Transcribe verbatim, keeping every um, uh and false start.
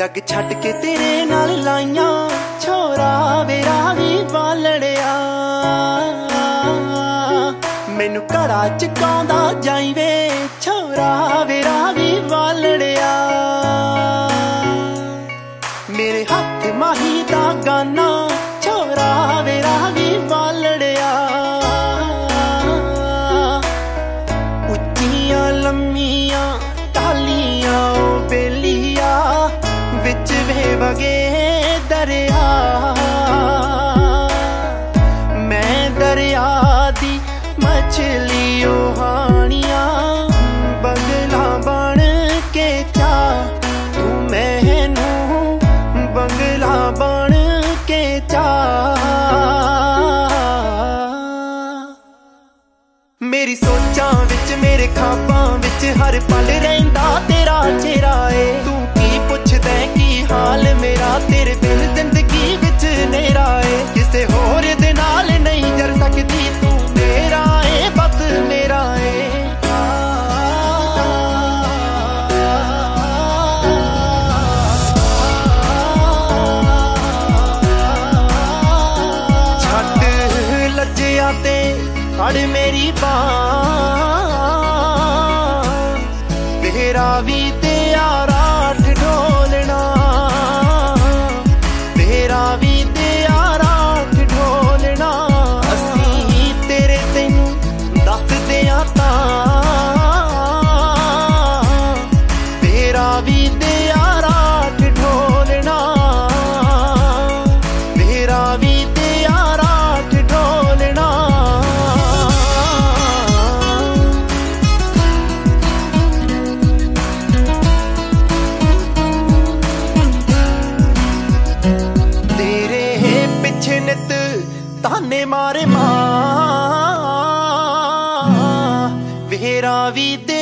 जग छड्ड के तेरे नाल लाइयां छोरा मेरा भी बालड़िया मैनू घड़ा चकाउंदा जाई वे छोरा मेरा भी बालड़िया मेरे हथ माही दा गाना छोरा मेरा भी बालड़िया उच्चियां लम्मियां टालियां बेलिया बिच वे वगे दरिया मैं दरिया दी मछली हानिया बंगला बन के चा तू मैनू बंगला बन के चा मेरी सोचां विच मेरे ख्वाबां विच हर पल रहिंदा तेरा चेहरा है तू की पुछदा की हाल मेरा तेरे बिन जिंदगी विच नेरा है किसे होर दे नाल नहीं जर सकदी तू मेरा है बस मेरा है छड्ड लज्जिया ते फड़ मेरी बांह तेरा भी तेरा ढोलना तेरा भी तेरा ढोलना असी तेरे तैनू दस दिया तेरा भी तेरा ढोलना तेरा भी तेरा ढोलना नित ताने मारे मां वेरा भी